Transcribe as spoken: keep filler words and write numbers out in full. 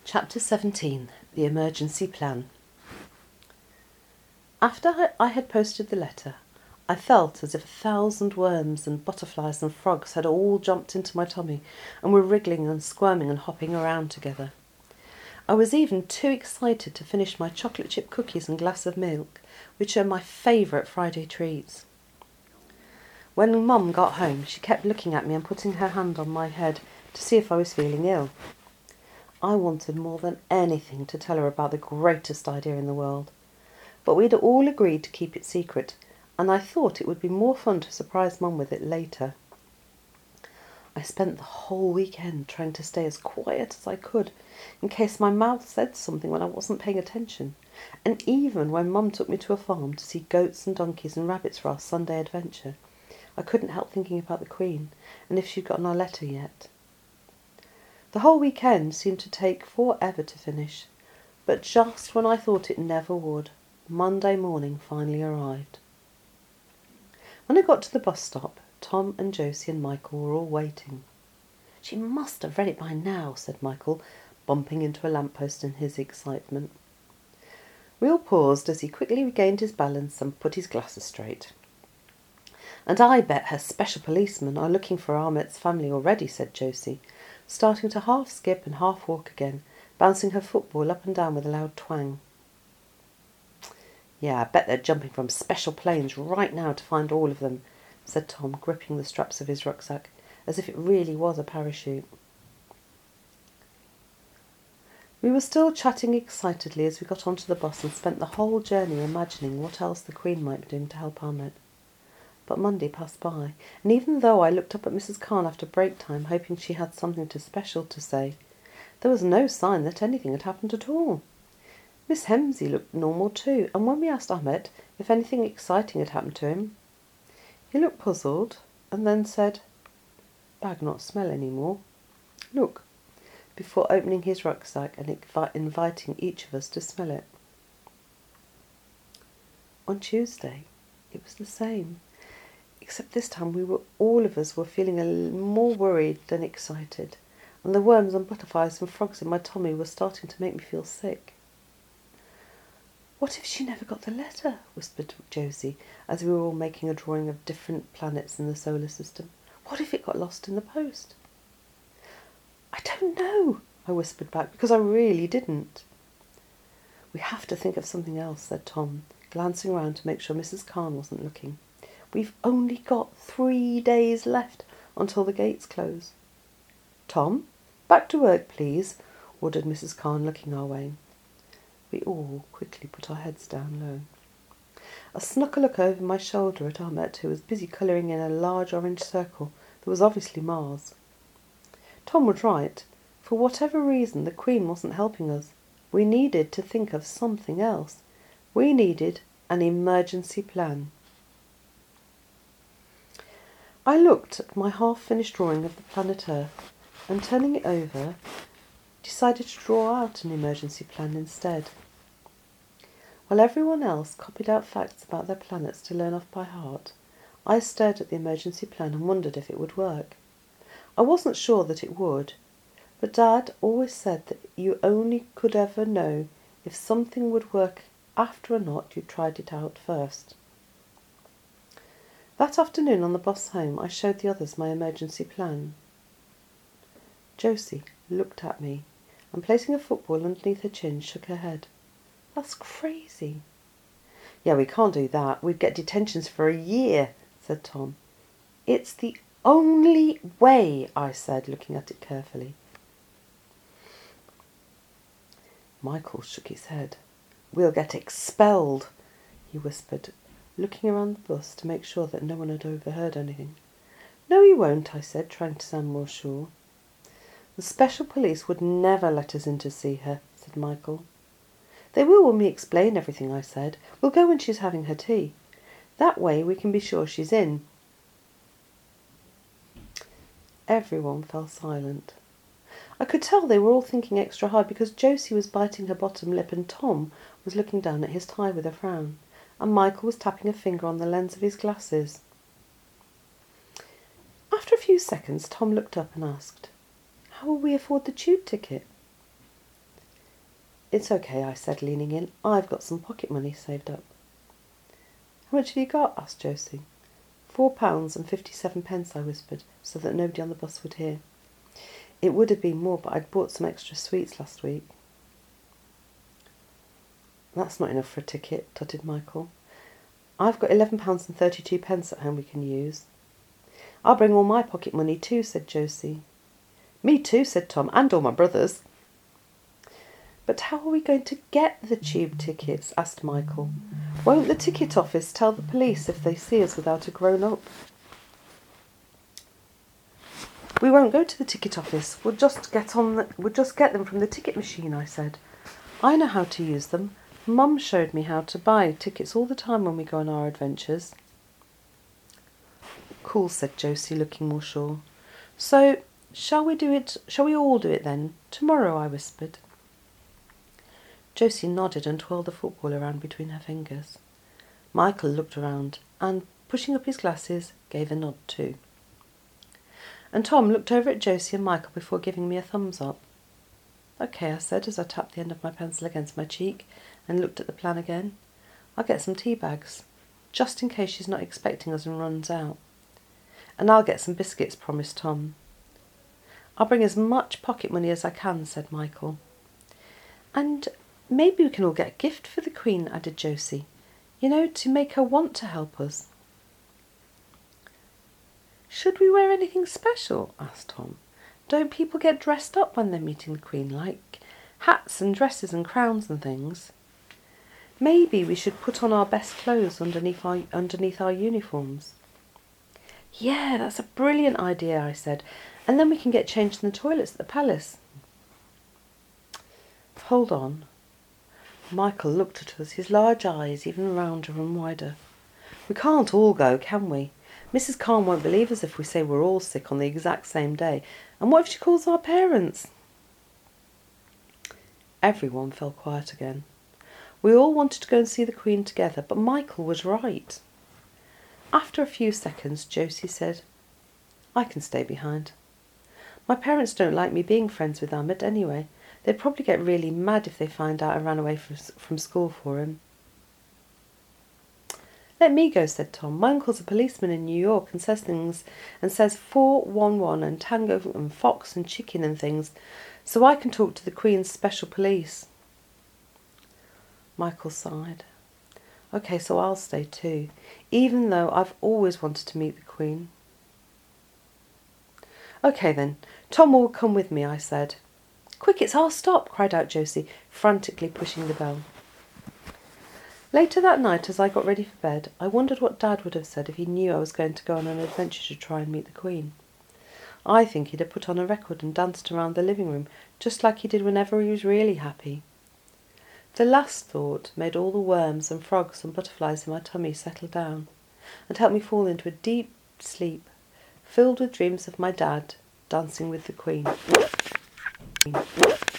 Chapter seventeen. The Emergency Plan. After I had posted the letter, I felt as if a thousand worms and butterflies and frogs had all jumped into my tummy and were wriggling and squirming and hopping around together. I was even too excited to finish my chocolate chip cookies and glass of milk, which are my favourite Friday treats. When Mum got home, she kept looking at me and putting her hand on my head to see if I was feeling ill. I wanted more than anything to tell her about the greatest idea in the world, but we'd all agreed to keep it secret, and I thought it would be more fun to surprise Mum with it later. I spent the whole weekend trying to stay as quiet as I could, in case my mouth said something when I wasn't paying attention, and even when Mum took me to a farm to see goats and donkeys and rabbits for our Sunday adventure, I couldn't help thinking about the Queen, and if she'd gotten our letter yet. The whole weekend seemed to take forever to finish, but just when I thought it never would, Monday morning finally arrived. When I got to the bus stop, Tom and Josie and Michael were all waiting. "She must have read it by now," said Michael, bumping into a lamppost in his excitement. We all paused as he quickly regained his balance and put his glasses straight. "And I bet her special policemen are looking for Ahmet's family already," said Josie, starting to half skip and half walk again, bouncing her football up and down with a loud twang. "Yeah, I bet they're jumping from special planes right now to find all of them," said Tom, gripping the straps of his rucksack, as if it really was a parachute. We were still chatting excitedly as we got onto the bus and spent the whole journey imagining what else the Queen might be doing to help Ahmet. But Monday passed by, and even though I looked up at Missus Khan after break time, hoping she had something to special to say, there was no sign that anything had happened at all. Miss Hemsey looked normal too, and when we asked Ahmet if anything exciting had happened to him, he looked puzzled and then said, "Bag not smell any more. Look," before opening his rucksack and invi- inviting each of us to smell it. On Tuesday, it was the same. Except this time we were all of us were feeling a little more worried than excited, and the worms and butterflies and frogs in my tummy were starting to make me feel sick. "What if she never got the letter?" whispered Josie, as we were all making a drawing of different planets in the solar system. "What if it got lost in the post?" "I don't know," I whispered back, because I really didn't. "We have to think of something else," said Tom, glancing around to make sure Missus Khan wasn't looking. "We've only got three days left until the gates close." "Tom, back to work, please," ordered Missus Khan, looking our way. We all quickly put our heads down low. I snuck a look over my shoulder at Ahmet, who was busy colouring in a large orange circle that was obviously Mars. Tom was right. For whatever reason, the Queen wasn't helping us. We needed to think of something else. We needed an emergency plan. I looked at my half-finished drawing of the planet Earth and, turning it over, decided to draw out an emergency plan instead. While everyone else copied out facts about their planets to learn off by heart, I stared at the emergency plan and wondered if it would work. I wasn't sure that it would, but Dad always said that you only could ever know if something would work after or not you tried it out first. That afternoon on the bus home, I showed the others my emergency plan. Josie looked at me and, placing a football underneath her chin, shook her head. "That's crazy." "Yeah, we can't do that. We'd get detentions for a year," said Tom. "It's the only way," I said, looking at it carefully. Michael shook his head. "We'll get expelled," he whispered, looking around the bus to make sure that no one had overheard anything. "No, he won't," I said, trying to sound more sure. "The special police would never let us in to see her," said Michael. "They will when we explain everything," I said. "We'll go when she's having her tea. That way we can be sure she's in." Everyone fell silent. I could tell they were all thinking extra hard because Josie was biting her bottom lip and Tom was looking down at his tie with a frown, and Michael was tapping a finger on the lens of his glasses. After a few seconds, Tom looked up and asked, "How will we afford the tube ticket?" It's okay, I said, leaning in. I've got some pocket money saved up. How much have you got? Asked Josie. Four pounds and fifty-seven pence, I whispered, so that nobody on the bus would hear. It would have been more, but I'd bought some extra sweets last week. That's not enough for a ticket, tutted Michael. I've got eleven pounds and thirty-two pence at home we can use. I'll bring all my pocket money too, said Josie. Me too, said Tom, and all my brothers. But how are we going to get the tube tickets? Asked Michael. Won't the ticket office tell the police if they see us without a grown-up? We won't go to the ticket office. We'll just get on. The, we'll just get them from the ticket machine, I said. I know how to use them. Mum showed me how to buy tickets all the time when we go on our adventures. Cool, said Josie, looking more sure. So, shall we do it? Shall we all do it then? Tomorrow, I whispered. Josie nodded and twirled the football around between her fingers. Michael looked around and, pushing up his glasses, gave a nod too. And Tom looked over at Josie and Michael before giving me a thumbs up. Okay, I said as I tapped the end of my pencil against my cheek and looked at the plan again. I'll get some tea bags, just in case she's not expecting us and runs out. And I'll get some biscuits, promised Tom. I'll bring as much pocket money as I can, said Michael. And maybe we can all get a gift for the Queen, added Josie. You know, to make her want to help us. Should we wear anything special? Asked Tom. Don't people get dressed up when they're meeting the Queen, like hats and dresses and crowns and things? Maybe we should put on our best clothes underneath our, underneath our uniforms. Yeah, that's a brilliant idea, I said. And then we can get changed in the toilets at the palace. Hold on. Michael looked at us, his large eyes even rounder and wider. We can't all go, can we? Missus Khan won't believe us if we say we're all sick on the exact same day. And what if she calls our parents? Everyone fell quiet again. We all wanted to go and see the Queen together, but Michael was right. After a few seconds, Josie said, I can stay behind. My parents don't like me being friends with Ahmed anyway. They'd probably get really mad if they find out I ran away from, from school for him. Let me go, said Tom. My uncle's a policeman in New York and says things and says four one one and tango and fox and chicken and things, so I can talk to the Queen's special police. Michael sighed. Okay, so I'll stay too, even though I've always wanted to meet the Queen. Okay then, Tom will come with me, I said. Quick, it's our stop, cried out Josie, frantically pushing the bell. Later that night, as I got ready for bed, I wondered what Dad would have said if he knew I was going to go on an adventure to try and meet the Queen. I think he'd have put on a record and danced around the living room, just like he did whenever he was really happy. The last thought made all the worms and frogs and butterflies in my tummy settle down and helped me fall into a deep sleep, filled with dreams of my dad dancing with the Queen.